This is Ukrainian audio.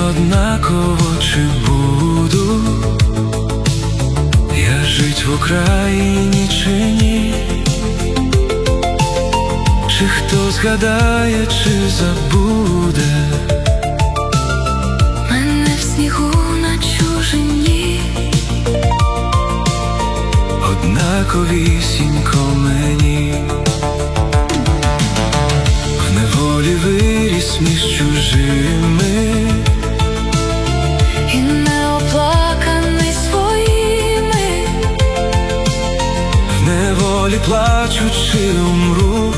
однаково, чи буду я жить в Україні, чи ні? Чи хто згадає, чи забуде мене в снігу на чужині? Однаковісінько мені. В неволі виріс між чужими І не оплаканий своїми. в неволі плачучи умру,